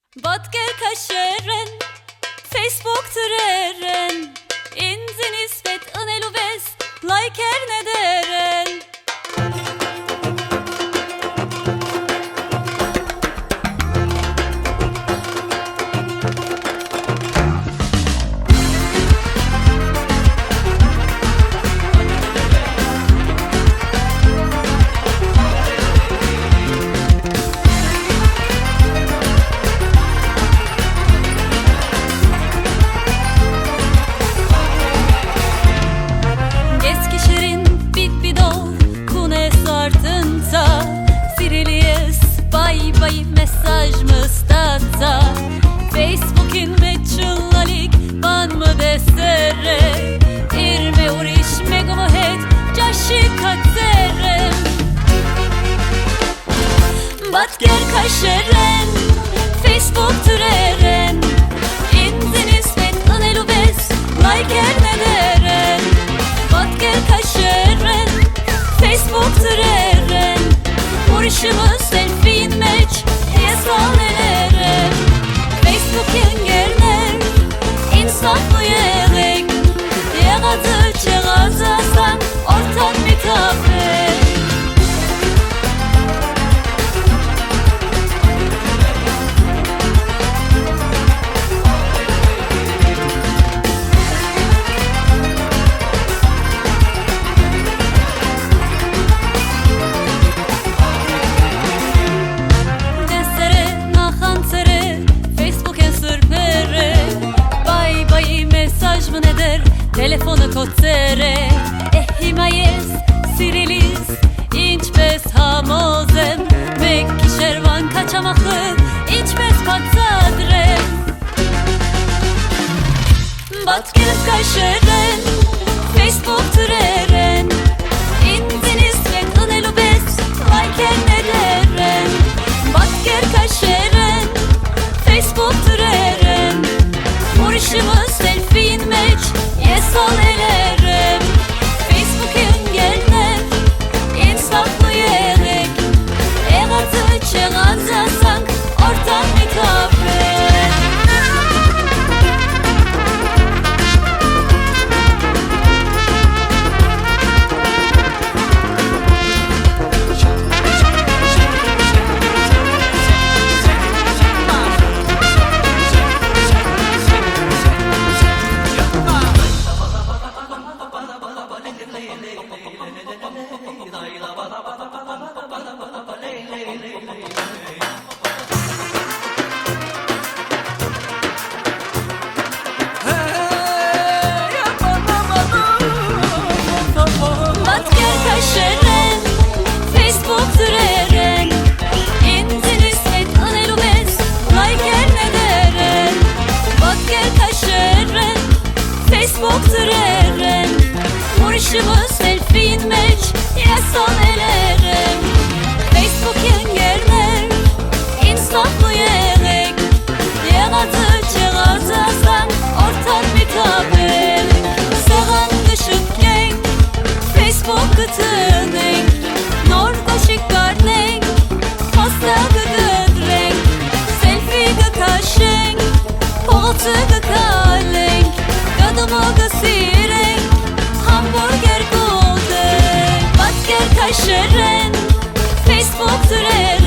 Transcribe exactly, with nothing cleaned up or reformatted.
Badger kaşeren, Facebook türeren, inzi nispet anelu bes, like er ne deren. Bay mesaj mı statsa, Facebook'in meçhulalik ban mı desere, irme uriş megomohet caşı katzerem. Badger kaşeren, Facebook türeren, inzi nispet anelu bes, like er ne deren. Badger kaşeren, Facebook türeren, urişimiz selfie'in meç yasal nelerem. Facebook yengerler insaflı yelek, yağadı çığazasan ortak mitafe. Telefonu kotzere, eh himayes, sirilis, inç bes hamozem, mekki şervan kaçamakı, inç bes patzadrem. Badger kaşeren, Facebook türeren, inzi nispet anelu bes, like er ne deren. Badger kaşeren, Facebook türeren, urişimiz selfie'in meç yasal elerem. Facebook yengerler insaflı yelek, eğatı çığazasan ortak mitafe. Badger kaşeren, Facebook türeren, inzi nispet anelu bes, like er ne deren. Badger kaşeren, Facebook türeren, urişimiz selfie'in meç yasal elerem. Facebook yengerler insaflı yelek, yağadı çığazasan ortak mitafe. Sağan kışık yenk, Facebook gıtıneng, nor koşik garneng, hasta gıgıd renk, selfie gıkaşenk, poğutı gıkalenk, gadımı gısireng, hamburger goldenk. Badger kaşeren, Facebook türeren,